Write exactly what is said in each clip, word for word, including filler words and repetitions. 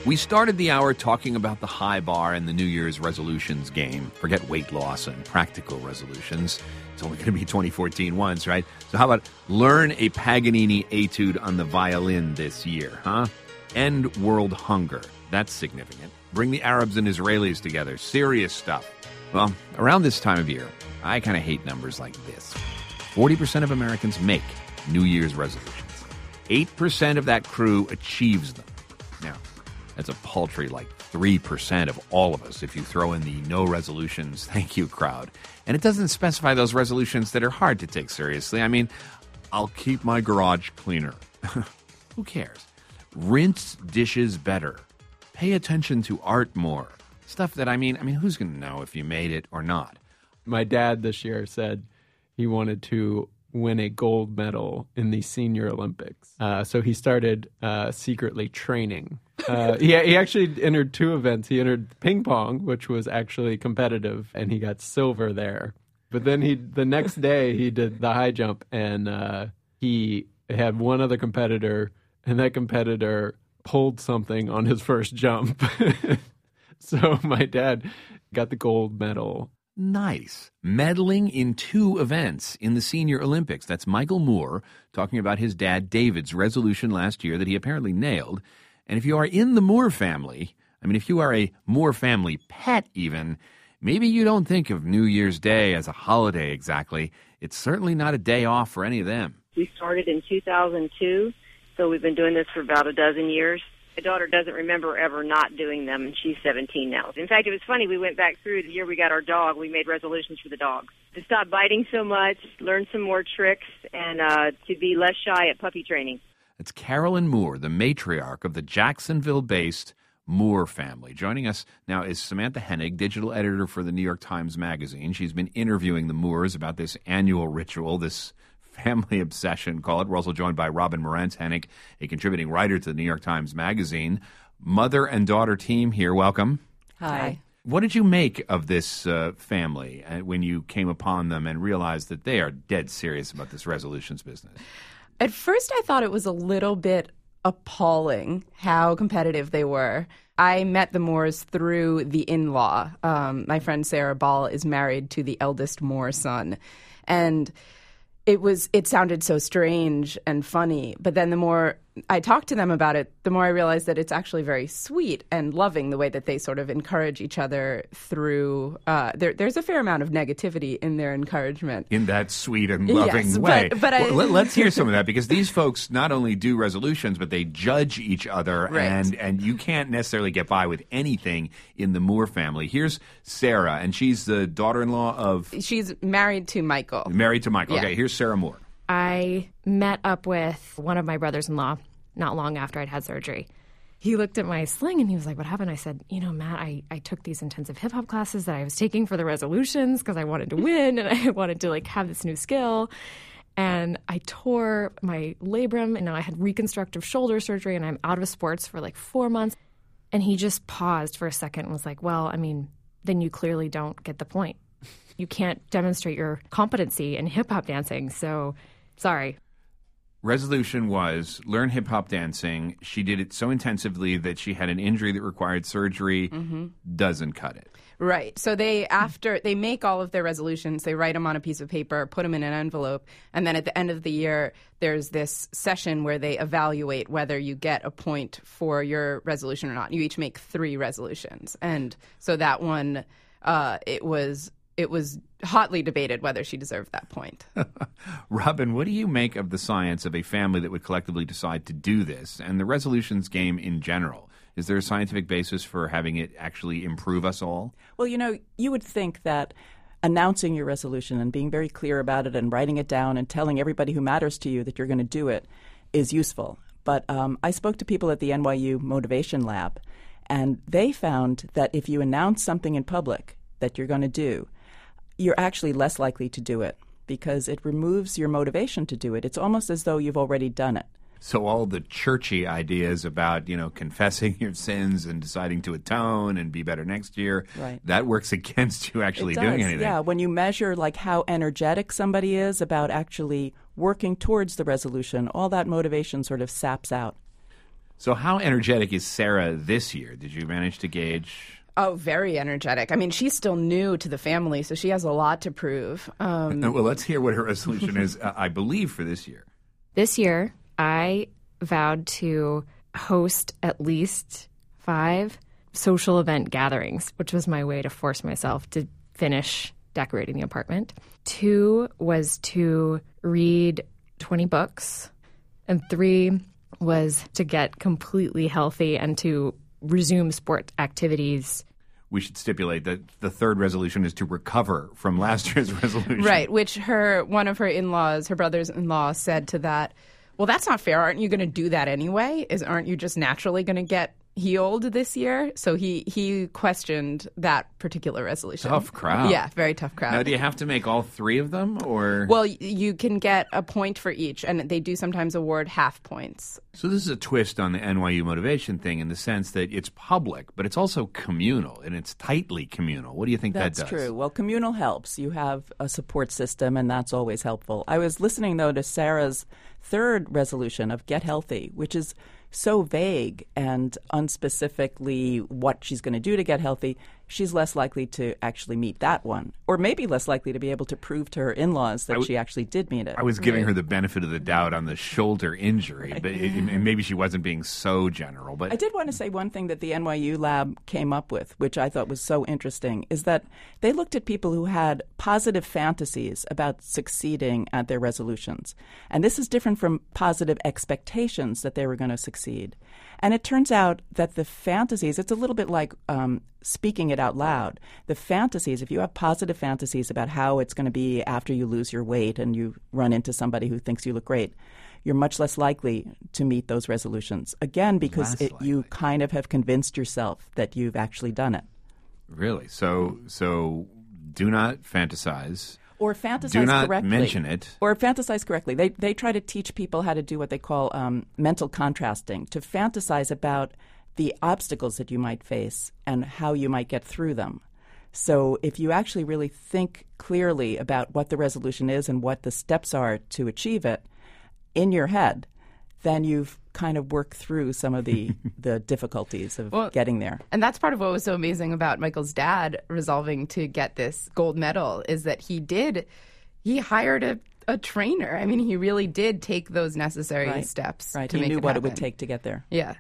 We started the hour talking about the high bar in the New Year's resolutions game. Forget weight loss and practical resolutions. It's only going to be twenty fourteen ones, right? So how about learn a Paganini etude on the violin this year, huh? End world hunger. That's significant. Bring the Arabs and Israelis together. Serious stuff. Well, around this time of year, I kind of hate numbers like this. forty percent of Americans make New Year's resolutions. eight percent of that crew achieves them. Now, that's a paltry like three percent of all of us if you throw in the no resolutions, thank you crowd. And it doesn't specify those resolutions that are hard to take seriously. I mean, I'll keep my garage cleaner. Who cares? Rinse dishes better. Pay attention to art more. Stuff that, I mean, I mean, who's going to know if you made it or not? My dad this year said he wanted to win a gold medal in the Senior Olympics. Uh, so he started uh, secretly training. Uh, he, he actually entered two events. He entered ping pong, which was actually competitive, and he got silver there. But then he, the next day, he did the high jump, and uh, he had one other competitor, and that competitor pulled something on his first jump. So my dad got the gold medal. Nice. Medaling in two events in the Senior Olympics. That's Michael Moore talking about his dad David's resolution last year that he apparently nailed. And if you are in the Moore family, I mean, if you are a Moore family pet even, maybe you don't think of New Year's Day as a holiday exactly. It's certainly not a day off for any of them. We started in two thousand two, so we've been doing this for about a dozen years. My daughter doesn't remember ever not doing them, and she's seventeen now. In fact, it was funny. We went back through the year we got our dog. We made resolutions for the dog to stop biting so much, learn some more tricks, and uh, to be less shy at puppy training. It's Carolyn Moore, the matriarch of the Jacksonville-based Moore family. Joining us now is Samantha Hennig, digital editor for the New York Times Magazine. She's been interviewing the Moores about this annual ritual, this family obsession, call it. We're also joined by Robin Morantz Hennig, a contributing writer to the New York Times Magazine. Mother and daughter team here. Welcome. Hi. What did you make of this uh, family uh, when you came upon them and realized that they are dead serious about this resolutions business? At first, I thought it was a little bit appalling how competitive they were. I met the Moores through the in-law. Um, my friend Sarah Ball is married to the eldest Moore son. And It was. It sounded so strange and funny, but then the more I talked to them about it, the more I realized that it's actually very sweet and loving the way that they sort of encourage each other through. Uh, there, there's a fair amount of negativity in their encouragement. In that sweet and loving yes, way. But, but I, well, let, let's hear some of that, because these folks not only do resolutions, but they judge each other, right. and, and you can't necessarily get by with anything in the Moore family. Here's Sarah, and she's the daughter-in-law of... She's married to Michael. Married to Michael. Yeah. Okay, here's Sarah Moore. I met up with one of my brothers-in-law not long after I'd had surgery. He looked at my sling and he was like, what happened? I said, you know, Matt, I, I took these intensive hip-hop classes that I was taking for the resolutions because I wanted to win and I wanted to, like, have this new skill. And I tore my labrum and now I had reconstructive shoulder surgery and I'm out of sports for, like, four months. And he just paused for a second and was like, well, I mean, then you clearly don't get the point. You can't demonstrate your competency in hip-hop dancing, so sorry. Resolution was learn hip-hop dancing. She did it so intensively that she had an injury that required surgery. Mm-hmm. Doesn't cut it. Right. So they, after they make all of their resolutions, they write them on a piece of paper, put them in an envelope, and then at the end of the year, there's this session where they evaluate whether you get a point for your resolution or not. You each make three resolutions. And so that one, uh, it was... It was hotly debated whether she deserved that point. Robin, what do you make of the science of a family that would collectively decide to do this and the resolutions game in general? Is there a scientific basis for having it actually improve us all? Well, you know, you would think that announcing your resolution and being very clear about it and writing it down and telling everybody who matters to you that you're going to do it is useful. But um, I spoke to people at the N Y U Motivation Lab, and they found that if you announce something in public that you're going to do, you're actually less likely to do it because it removes your motivation to do it. It's almost as though you've already done it. So all the churchy ideas about, you know, confessing your sins and deciding to atone and be better next year, right. that works against you actually it does, doing anything. Yeah, when you measure like how energetic somebody is about actually working towards the resolution, all that motivation sort of saps out. So how energetic is Sarah this year? Did you manage to gauge? Oh, very energetic. I mean, she's still new to the family, so she has a lot to prove. Um, well, let's hear what her resolution is, uh, I believe, for this year. This year, I vowed to host at least five social event gatherings, which was my way to force myself to finish decorating the apartment. Two was to read twenty books, and three was to get completely healthy and to resume sport activities. We should stipulate that the third resolution is to recover from last year's resolution. Right, which her one of her in-laws, her brothers-in-law, said to that, well, that's not fair. Aren't you going to do that anyway? Is Aren't you just naturally going to get healed this year? So he, he questioned that particular resolution. Tough crowd. Yeah, very tough crowd. Now, do you have to make all three of them, or? Well, you can get a point for each, and they do sometimes award half points. So this is a twist on the N Y U motivation thing in the sense that it's public, but it's also communal, and it's tightly communal. What do you think That's that does? true. Well, communal helps. You have a support system, and that's always helpful. I was listening, though, to Sarah's third resolution of Get Healthy, which is so vague and unspecifically what she's going to do to get healthy. She's less likely to actually meet that one, or maybe less likely to be able to prove to her in-laws that w- she actually did meet it. I was giving Right. her the benefit of the doubt on the shoulder injury, Right. but it, and maybe she wasn't being so general. But I did want to say one thing that the N Y U lab came up with, which I thought was so interesting, is that they looked at people who had positive fantasies about succeeding at their resolutions. And this is different from positive expectations that they were going to succeed. And it turns out that the fantasies, it's a little bit like um, speaking it out loud. The fantasies, if you have positive fantasies about how it's going to be after you lose your weight and you run into somebody who thinks you look great, you're much less likely to meet those resolutions. Again, because it, you kind of have convinced yourself that you've actually done it. Really? So, so do not fantasize. Or fantasize Do not correctly. mention it. Or fantasize correctly. They they try to teach people how to do what they call um, mental contrasting, to fantasize about the obstacles that you might face and how you might get through them. So if you actually really think clearly about what the resolution is and what the steps are to achieve it in your head, then you've kind of worked through some of the, the difficulties of Well, getting there. And that's part of what was so amazing about Michael's dad resolving to get this gold medal is that he did, he hired a, a trainer. I mean, he really did take those necessary Right. steps Right. to He make knew it what happen. it would take to get there. Yeah.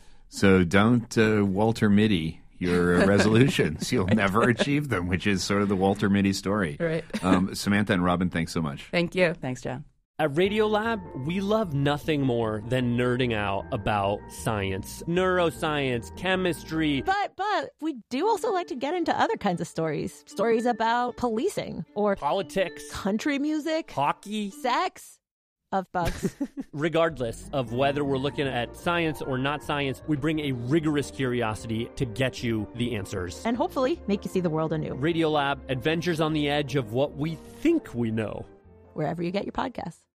So don't uh, Walter Mitty your uh, resolutions. You'll never achieve them, which is sort of the Walter Mitty story. Right. Um, Samantha and Robin, thanks so much. Thank you. Thanks, John. At Radiolab, we love nothing more than nerding out about science, neuroscience, chemistry. But but we do also like to get into other kinds of stories. Stories about policing or Politics, country music, hockey. sex, of bugs. Regardless of whether we're looking at science or not science, we bring a rigorous curiosity to get you the answers. And hopefully make you see the world anew. Radiolab, adventures on the edge of what we think we know. Wherever you get your podcasts.